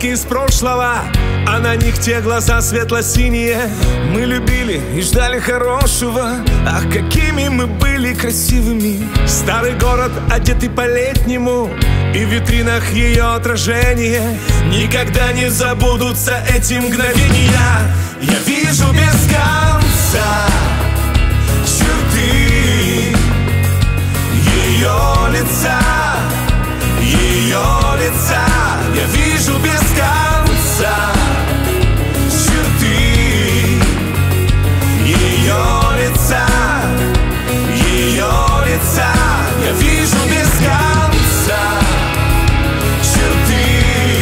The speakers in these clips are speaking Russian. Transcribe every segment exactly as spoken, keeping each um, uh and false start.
Картинки из прошлого, а на них те глаза светло-синие. Мы любили и ждали хорошего. Ах, какими мы были красивыми. Старый город, одетый по-летнему, и в витринах ее отражение. Никогда не забудутся эти мгновения. Я вижу без конца черты ее лица, ее лица. Я вижу без конца черты ее лица, ее лица. Я вижу без конца черты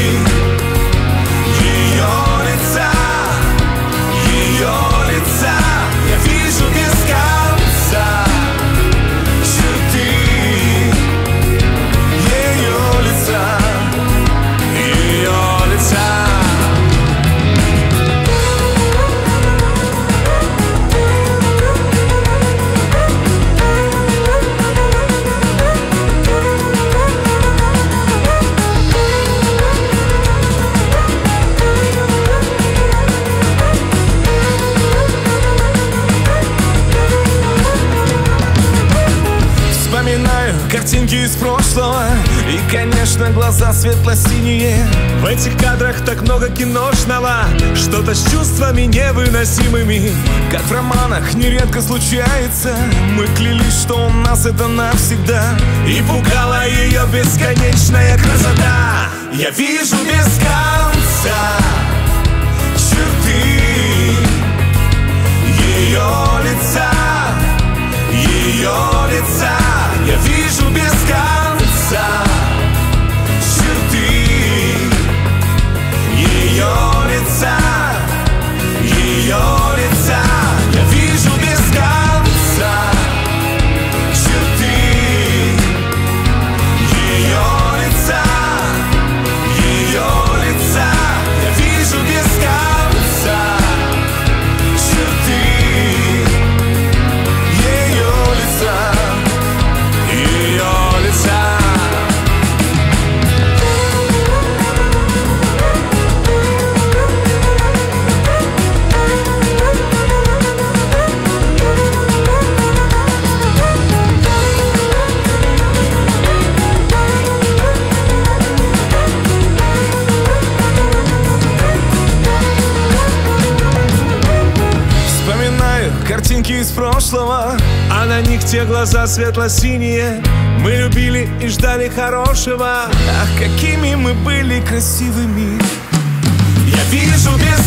ее лица, ее лица. Я вижу без конца черты ее лица, ее лица. Вспоминаю картинки из прошлого, и, конечно, глаза светло-синие. В этих кадрах так много киношного, что-то с чувствами невыносимыми. Как в романах нередко случается, мы клялись, что у нас это навсегда, и пугала ее бесконечная красота. Я вижу без конца черты ее лица, ее лица. Я вижу без конца черты ее лица, ее лица. Я вижу без конца черты ее лица, ее лица. Я вижу без конца черты ее лица, ее лица. Вспоминаю картинки из прошлого, а на них те глаза светло-синие. Мы любили и ждали хорошего. Ах, какими мы были красивыми. Я вижу без